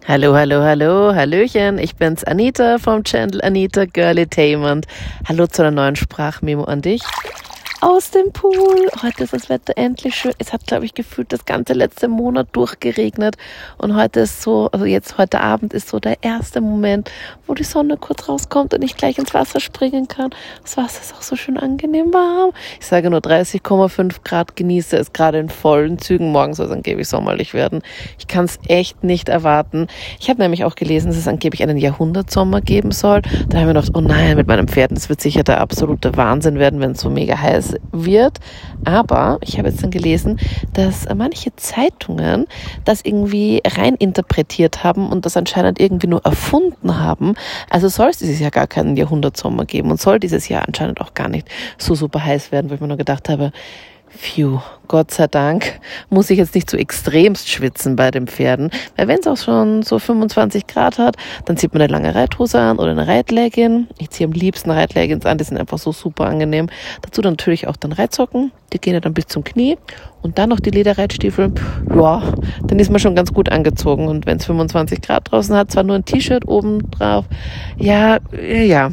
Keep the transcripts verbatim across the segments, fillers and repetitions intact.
Hallo, hallo, hallo, hallöchen, ich bin's Anita vom Channel Anita Girlitainment. Hallo zu einer neuen Sprachmemo an dich. Aus dem Pool. Heute ist das Wetter endlich schön. Es hat, glaube ich, gefühlt das ganze letzte Monat durchgeregnet. Und heute ist so, also jetzt heute Abend ist so der erste Moment, wo die Sonne kurz rauskommt und ich gleich ins Wasser springen kann. Das Wasser ist auch so schön angenehm warm. Ich sage nur dreißig Komma fünf Grad, genieße es gerade in vollen Zügen. Morgen soll es angeblich sommerlich werden. Ich kann es echt nicht erwarten. Ich habe nämlich auch gelesen, dass es angeblich einen Jahrhundertsommer geben soll. Da haben wir gedacht, oh nein, mit meinem Pferd, das wird sicher der absolute Wahnsinn werden, wenn es so mega heiß wird. Aber ich habe jetzt dann gelesen, dass manche Zeitungen das irgendwie reininterpretiert haben und das anscheinend irgendwie nur erfunden haben. Also soll es dieses Jahr gar keinen Jahrhundertsommer geben und soll dieses Jahr anscheinend auch gar nicht so super heiß werden, wo ich mir nur gedacht habe, phew, Gott sei Dank muss ich jetzt nicht so extremst schwitzen bei den Pferden, weil wenn es auch schon so fünfundzwanzig Grad hat, dann zieht man eine lange Reithose an oder eine Reitleggin. Ich ziehe am liebsten Reitleggins an, die sind einfach so super angenehm. Dazu dann natürlich auch dann Reitsocken, die gehen ja dann bis zum Knie und dann noch die Lederreitstiefel. Ja, dann ist man schon ganz gut angezogen und wenn es fünfundzwanzig Grad draußen hat, zwar nur ein T-Shirt oben drauf, ja, ja,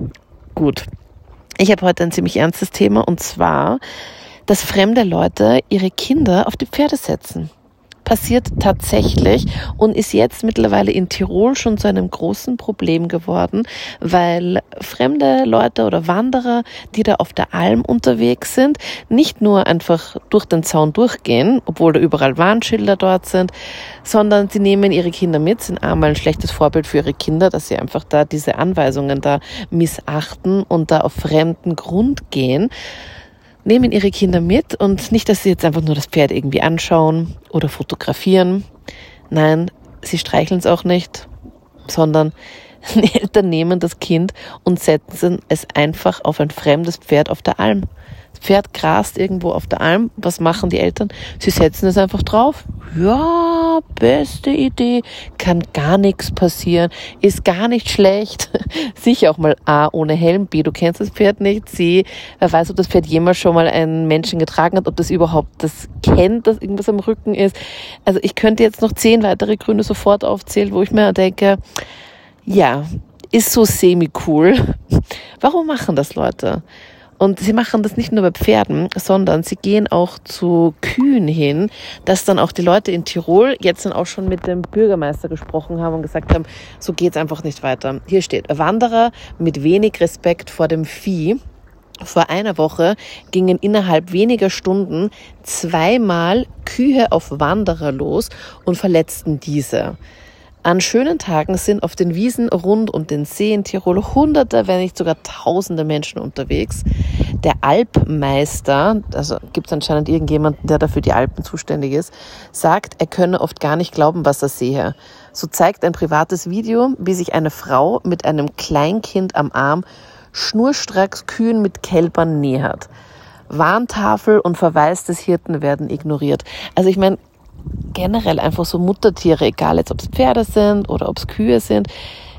gut. Ich habe heute ein ziemlich ernstes Thema und zwar, dass fremde Leute ihre Kinder auf die Pferde setzen. Passiert tatsächlich und ist jetzt mittlerweile in Tirol schon zu einem großen Problem geworden, weil fremde Leute oder Wanderer, die da auf der Alm unterwegs sind, nicht nur einfach durch den Zaun durchgehen, obwohl da überall Warnschilder dort sind, sondern sie nehmen ihre Kinder mit, sind einmal ein schlechtes Vorbild für ihre Kinder, dass sie einfach da diese Anweisungen da missachten und da auf fremden Grund gehen, nehmen ihre Kinder mit und nicht, dass sie jetzt einfach nur das Pferd irgendwie anschauen oder fotografieren. Nein, sie streicheln es auch nicht, sondern die Eltern nehmen das Kind und setzen es einfach auf ein fremdes Pferd auf der Alm. Das Pferd grast irgendwo auf der Alm. Was machen die Eltern? Sie setzen es einfach drauf. Ja, beste Idee. Kann gar nichts passieren. Ist gar nicht schlecht. Sicher auch mal A, ohne Helm. B, du kennst das Pferd nicht. C, wer weiß, ob das Pferd jemals schon mal einen Menschen getragen hat, ob das überhaupt das kennt, dass irgendwas am Rücken ist. Also ich könnte jetzt noch zehn weitere Gründe sofort aufzählen, wo ich mir denke, ja, ist so semi-cool. Warum machen das Leute? Und sie machen das nicht nur bei Pferden, sondern sie gehen auch zu Kühen hin, dass dann auch die Leute in Tirol jetzt dann auch schon mit dem Bürgermeister gesprochen haben und gesagt haben, so geht's einfach nicht weiter. Hier steht, Wanderer mit wenig Respekt vor dem Vieh. Vor einer Woche gingen innerhalb weniger Stunden zweimal Kühe auf Wanderer los und verletzten diese. An schönen Tagen sind auf den Wiesen rund um den See in Tirol hunderte, wenn nicht sogar tausende Menschen unterwegs. Der Alpmeister, also gibt es anscheinend irgendjemanden, der dafür die Alpen zuständig ist, sagt, er könne oft gar nicht glauben, was er sehe. So zeigt ein privates Video, wie sich eine Frau mit einem Kleinkind am Arm schnurstracks Kühen mit Kälbern nähert. Warntafel und Verweis des Hirten werden ignoriert. Also ich meine, generell einfach so Muttertiere, egal jetzt ob es Pferde sind oder ob es Kühe sind,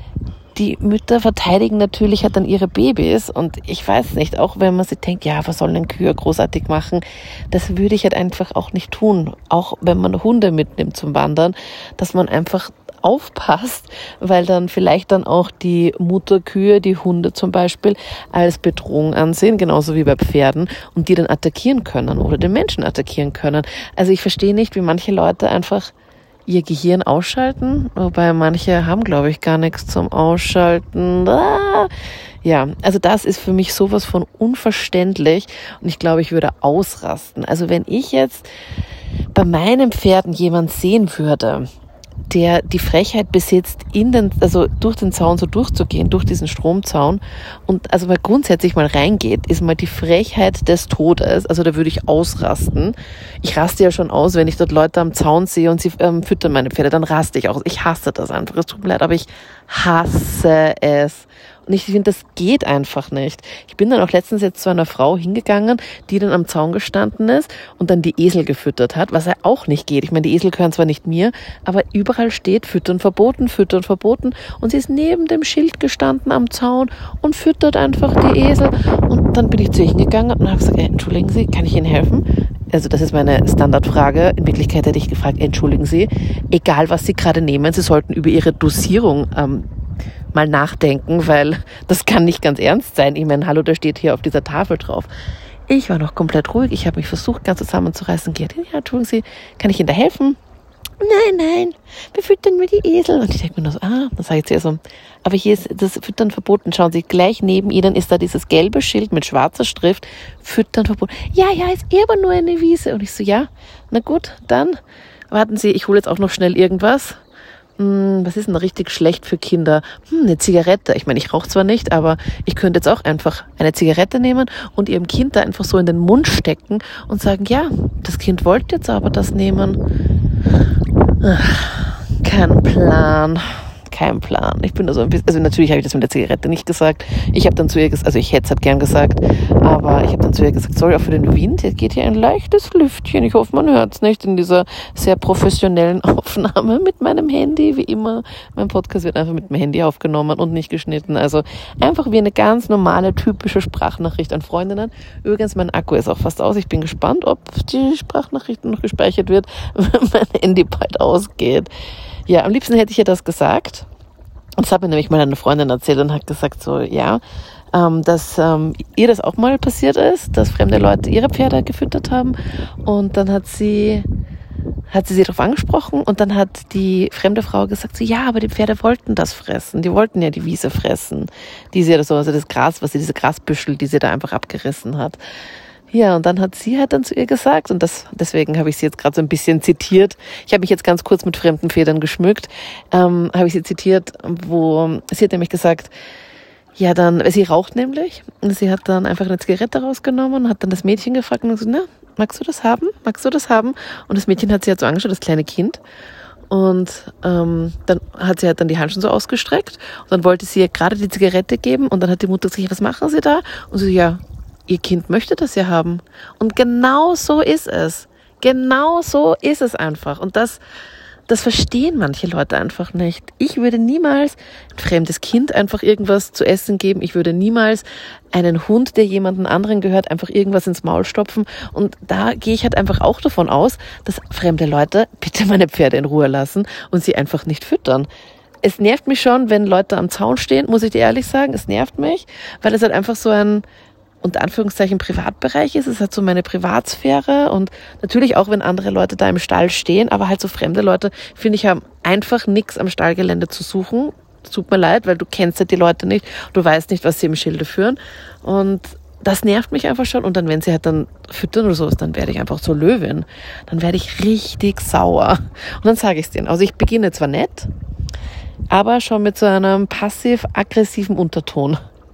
die Mütter verteidigen natürlich halt dann ihre Babys und ich weiß nicht, auch wenn man sich denkt, ja, was sollen denn Kühe großartig machen, das würde ich halt einfach auch nicht tun, auch wenn man Hunde mitnimmt zum Wandern, dass man einfach aufpasst, weil dann vielleicht dann auch die Mutterkühe, die Hunde zum Beispiel, als Bedrohung ansehen, genauso wie bei Pferden und die dann attackieren können oder den Menschen attackieren können. Also ich verstehe nicht, wie manche Leute einfach ihr Gehirn ausschalten, wobei manche haben, glaube ich, gar nichts zum Ausschalten. Ah! Ja, also das ist für mich sowas von unverständlich und ich glaube, ich würde ausrasten. Also wenn ich jetzt bei meinen Pferden jemand sehen würde, der die Frechheit besitzt, in den, also durch den Zaun so durchzugehen, durch diesen Stromzaun und also mal grundsätzlich mal reingeht, ist mal die Frechheit des Todes, also da würde ich ausrasten. Ich raste ja schon aus, wenn ich dort Leute am Zaun sehe und sie ähm, füttern meine Pferde, dann raste ich aus. Ich hasse das einfach, es tut mir leid, aber ich hasse es. Und ich finde, das geht einfach nicht. Ich bin dann auch letztens jetzt zu einer Frau hingegangen, die dann am Zaun gestanden ist und dann die Esel gefüttert hat, was ja auch nicht geht. Ich meine, die Esel gehören zwar nicht mir, aber überall steht füttern verboten, füttern verboten. Und sie ist neben dem Schild gestanden am Zaun und füttert einfach die Esel. Und dann bin ich zu ihr hingegangen und habe gesagt, hey, entschuldigen Sie, kann ich Ihnen helfen? also das ist meine Standardfrage. In Wirklichkeit hätte ich gefragt, entschuldigen Sie, egal was Sie gerade nehmen, Sie sollten über Ihre Dosierung ähm, mal nachdenken, weil das kann nicht ganz ernst sein. Ich meine, hallo, da steht hier auf dieser Tafel drauf. Ich war noch komplett ruhig. Ich habe mich versucht, ganz zusammenzureißen. Geht, ja, entschuldigen Sie, kann ich Ihnen da helfen? Nein, nein, wir füttern nur die Esel. Und ich denke mir nur so, ah, dann sage ich zu ihr so, aber hier ist das Füttern verboten. Schauen Sie, gleich neben Ihnen ist da dieses gelbe Schild mit schwarzer Schrift, Füttern verboten. Ja, ja, ist eh aber nur eine Wiese. Und ich so, ja, na gut, dann warten Sie, ich hole jetzt auch noch schnell irgendwas. Hm, was ist denn richtig schlecht für Kinder? Hm, eine Zigarette. Ich meine, ich rauche zwar nicht, aber ich könnte jetzt auch einfach eine Zigarette nehmen und ihrem Kind da einfach so in den Mund stecken und sagen, ja, das Kind wollte jetzt aber das nehmen. Ach, kein Plan. Kein Plan. Ich bin da so ein bisschen, also natürlich habe ich das mit der Zigarette nicht gesagt. Ich habe dann zu ihr gesagt, also ich hätte es halt gern gesagt, aber ich habe dann zu ihr gesagt, sorry, auch für den Wind, jetzt geht hier ein leichtes Lüftchen. Ich hoffe, man hört es nicht in dieser sehr professionellen Aufnahme mit meinem Handy, wie immer. Mein Podcast wird einfach mit dem Handy aufgenommen und nicht geschnitten. Also einfach wie eine ganz normale, typische Sprachnachricht an Freundinnen. Übrigens, mein Akku ist auch fast aus. Ich bin gespannt, ob die Sprachnachricht noch gespeichert wird, wenn mein Handy bald ausgeht. Ja, am liebsten hätte ich ihr das gesagt. Und das hat mir nämlich mal eine Freundin erzählt und hat gesagt so, ja, ähm, dass ähm, ihr das auch mal passiert ist, dass fremde Leute ihre Pferde gefüttert haben. Und dann hat sie, hat sie sie darauf angesprochen und dann hat die fremde Frau gesagt so, ja, aber die Pferde wollten das fressen. Die wollten ja die Wiese fressen. Die sie ja so, also das Gras, was sie, diese Grasbüschel, die sie da einfach abgerissen hat. Ja, und dann hat sie halt dann zu ihr gesagt, und das deswegen habe ich sie jetzt gerade so ein bisschen zitiert. Ich habe mich jetzt ganz kurz mit fremden Federn geschmückt, ähm, habe ich sie zitiert, wo sie hat nämlich gesagt, ja dann, sie raucht nämlich, und sie hat dann einfach eine Zigarette rausgenommen und hat dann das Mädchen gefragt und gesagt, na, magst du das haben? Magst du das haben? Und das Mädchen hat sie halt so angeschaut, das kleine Kind. Und ähm, dann hat sie halt dann die Hand schon so ausgestreckt und dann wollte sie ihr gerade die Zigarette geben und dann hat die Mutter gesagt, was machen Sie da? Und sie, ja, ihr Kind möchte das ja haben. Und genau so ist es. Genau so ist es einfach. Und das, das verstehen manche Leute einfach nicht. Ich würde niemals ein fremdes Kind einfach irgendwas zu essen geben. Ich würde niemals einen Hund, der jemanden anderen gehört, einfach irgendwas ins Maul stopfen. Und da gehe ich halt einfach auch davon aus, dass fremde Leute bitte meine Pferde in Ruhe lassen und sie einfach nicht füttern. Es nervt mich schon, wenn Leute am Zaun stehen, muss ich dir ehrlich sagen. Es nervt mich, weil es halt einfach so ein unter Anführungszeichen Privatbereich ist. Es hat so meine Privatsphäre und natürlich auch, wenn andere Leute da im Stall stehen, aber halt so fremde Leute, finde ich, haben einfach nichts am Stallgelände zu suchen. Tut mir leid, weil du kennst ja die Leute nicht, du weißt nicht, was sie im Schilde führen und das nervt mich einfach schon und dann, wenn sie halt dann füttern oder sowas, dann werde ich einfach so Löwin. Dann werde ich richtig sauer und dann sage ich es denen. Also ich beginne zwar nett, aber schon mit so einem passiv-aggressiven Unterton.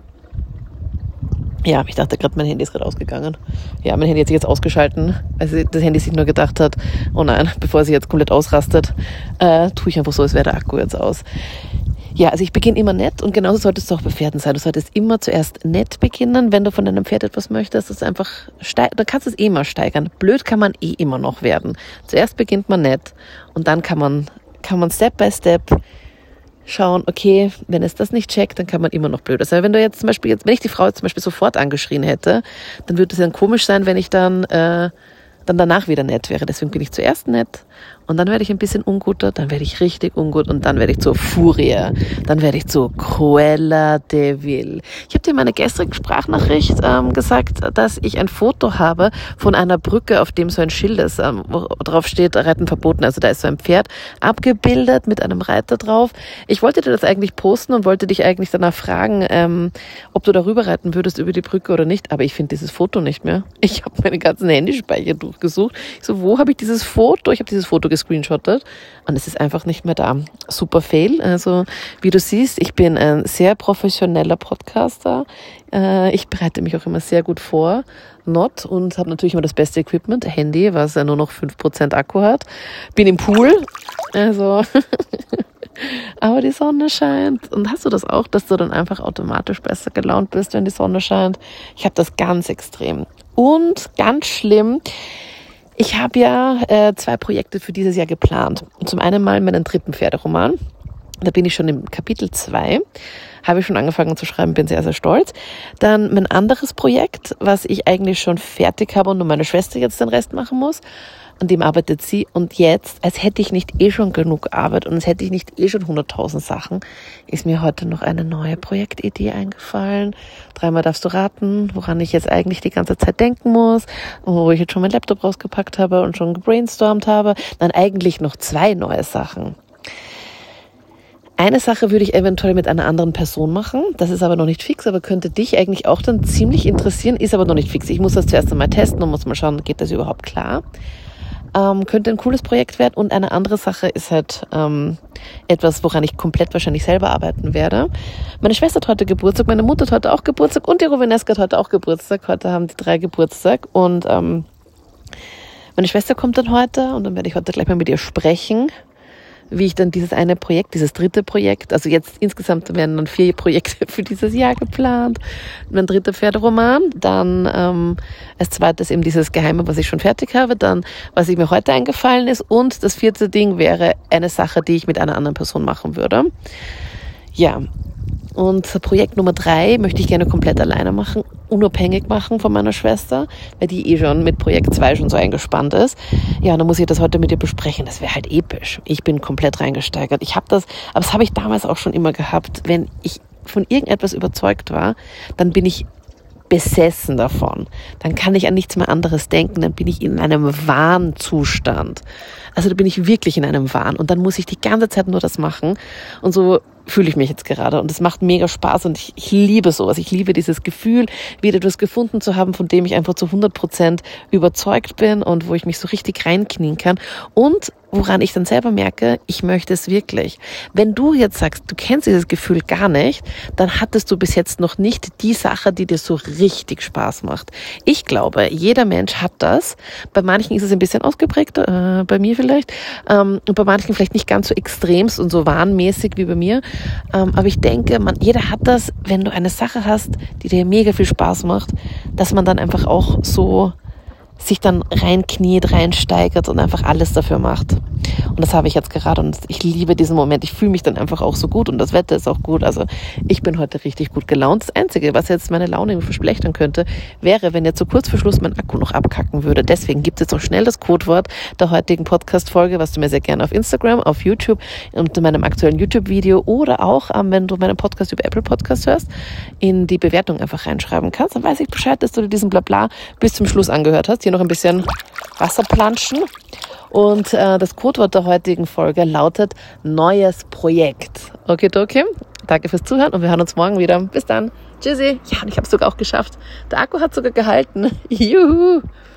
Ja, ich dachte gerade, mein Handy ist gerade ausgegangen. Ja, mein Handy hat sich jetzt ausgeschalten. Also das Handy sich nur gedacht hat, oh nein, bevor es sich jetzt komplett ausrastet, äh, tue ich einfach so, als wäre der Akku jetzt aus. Ja, also ich beginne immer nett und genauso solltest du auch bei Pferden sein. Du solltest immer zuerst nett beginnen, wenn du von deinem Pferd etwas möchtest. Das ist einfach steig- da kannst du es eh immer steigern. Blöd kann man eh immer noch werden. Zuerst beginnt man nett und dann kann man, kann man Step by Step schauen, okay, wenn es das nicht checkt, dann kann man immer noch blöder sein. Wenn du jetzt zum Beispiel, jetzt, wenn ich die Frau jetzt zum Beispiel sofort angeschrien hätte, dann würde es dann komisch sein, wenn ich dann, äh, dann danach wieder nett wäre. Deswegen bin ich zuerst nett und dann werde ich ein bisschen unguter, dann werde ich richtig ungut und dann werde ich zur Furie, dann werde ich zu Cruella de Vil. Ich habe dir in meiner gestrigen Sprachnachricht ähm, gesagt, dass ich ein Foto habe von einer Brücke, auf dem so ein Schild ist, ähm, wo drauf steht, Reiten verboten. Also da ist so ein Pferd abgebildet mit einem Reiter drauf. Ich wollte dir das eigentlich posten und wollte dich eigentlich danach fragen, ähm, ob du darüber reiten würdest, über die Brücke oder nicht, aber ich finde dieses Foto nicht mehr. Ich habe meine ganzen Handyspeicher durchgesucht. Ich so, wo habe ich dieses Foto? Ich habe dieses Foto gescreenshottet und es ist einfach nicht mehr da. Super Fail. Also wie du siehst, ich bin ein sehr professioneller Podcaster. Äh, ich bereite mich auch immer sehr gut vor. Not und habe natürlich immer das beste Equipment, Handy, was ja nur noch fünf Prozent Akku hat. Bin im Pool. Also aber die Sonne scheint. Und hast du das auch, dass du dann einfach automatisch besser gelaunt bist, wenn die Sonne scheint? Ich habe das ganz extrem. Und ganz schlimm, ich habe ja äh, zwei Projekte für dieses Jahr geplant. Zum einen mal meinen dritten Pferderoman. Da bin ich schon im Kapitel zwei, habe ich schon angefangen zu schreiben, bin sehr, sehr stolz. Dann mein anderes Projekt, was ich eigentlich schon fertig habe und nur meine Schwester jetzt den Rest machen muss. An dem arbeitet sie. Und jetzt, als hätte ich nicht eh schon genug Arbeit und als hätte ich nicht eh schon hunderttausend Sachen, ist mir heute noch eine neue Projektidee eingefallen. Dreimal darfst du raten, woran ich jetzt eigentlich die ganze Zeit denken muss, wo ich jetzt schon meinen Laptop rausgepackt habe und schon gebrainstormt habe. Dann eigentlich noch zwei neue Sachen. Eine Sache würde ich eventuell mit einer anderen Person machen. Das ist aber noch nicht fix, aber könnte dich eigentlich auch dann ziemlich interessieren, ist aber noch nicht fix. Ich muss das zuerst einmal testen und muss mal schauen, geht das überhaupt klar. Ähm, könnte ein cooles Projekt werden. Und eine andere Sache ist halt ähm, etwas, woran ich komplett wahrscheinlich selber arbeiten werde. Meine Schwester hat heute Geburtstag, meine Mutter hat heute auch Geburtstag und die Rovineska hat heute auch Geburtstag. Heute haben die drei Geburtstag und ähm, meine Schwester kommt dann heute und dann werde ich heute gleich mal mit ihr sprechen, wie ich dann dieses eine Projekt, dieses dritte Projekt, also jetzt insgesamt werden dann vier Projekte für dieses Jahr geplant. Mein dritter Pferderoman, dann ähm, als zweites eben dieses Geheime, was ich schon fertig habe, dann was ich mir heute eingefallen ist und das vierte Ding wäre eine Sache, die ich mit einer anderen Person machen würde. Ja, und Projekt Nummer drei möchte ich gerne komplett alleine machen, unabhängig machen von meiner Schwester, weil die eh schon mit Projekt zwei schon so eingespannt ist. Ja, dann muss ich das heute mit ihr besprechen. Das wäre halt episch. Ich bin komplett reingesteigert. Ich habe das, aber das habe ich damals auch schon immer gehabt. Wenn ich von irgendetwas überzeugt war, dann bin ich besessen davon. Dann kann ich an nichts mehr anderes denken. Dann bin ich in einem Wahnzustand. Also da bin ich wirklich in einem Wahn. Und dann muss ich die ganze Zeit nur das machen. Und so fühle ich mich jetzt gerade. Und es macht mega Spaß. Und ich, ich liebe sowas. Ich liebe dieses Gefühl, wieder etwas gefunden zu haben, von dem ich einfach zu hundert Prozent überzeugt bin und wo ich mich so richtig reinknien kann. Und woran ich dann selber merke, ich möchte es wirklich. Wenn du jetzt sagst, du kennst dieses Gefühl gar nicht, dann hattest du bis jetzt noch nicht die Sache, die dir so richtig Spaß macht. Ich glaube, jeder Mensch hat das. Bei manchen ist es ein bisschen ausgeprägt, äh, bei mir vielleicht, ähm, und bei manchen vielleicht nicht ganz so extremst und so wahnmäßig wie bei mir. Ähm, aber ich denke, man, jeder hat das, wenn du eine Sache hast, die dir mega viel Spaß macht, dass man dann einfach auch so sich dann reinkniet, reinsteigert und einfach alles dafür macht. Und das habe ich jetzt gerade und ich liebe diesen Moment. Ich fühle mich dann einfach auch so gut und das Wetter ist auch gut. Also ich bin heute richtig gut gelaunt. Das Einzige, was jetzt meine Laune verschlechtern könnte, wäre, wenn jetzt so kurz vor Schluss mein Akku noch abkacken würde. Deswegen gibt es jetzt noch schnell das Codewort der heutigen Podcast-Folge, was du mir sehr gerne auf Instagram, auf YouTube und in meinem aktuellen YouTube-Video oder auch, wenn du meinen Podcast über Apple Podcast hörst, in die Bewertung einfach reinschreiben kannst. Dann weiß ich Bescheid, dass du dir diesen Blabla bis zum Schluss angehört hast. Hier noch ein bisschen Wasser planschen. Und äh, das Codewort der heutigen Folge lautet neues Projekt. Okay, okay. Danke fürs Zuhören und wir hören uns morgen wieder. Bis dann. Tschüssi. Ja, und ich habe es sogar auch geschafft. Der Akku hat sogar gehalten. Juhu.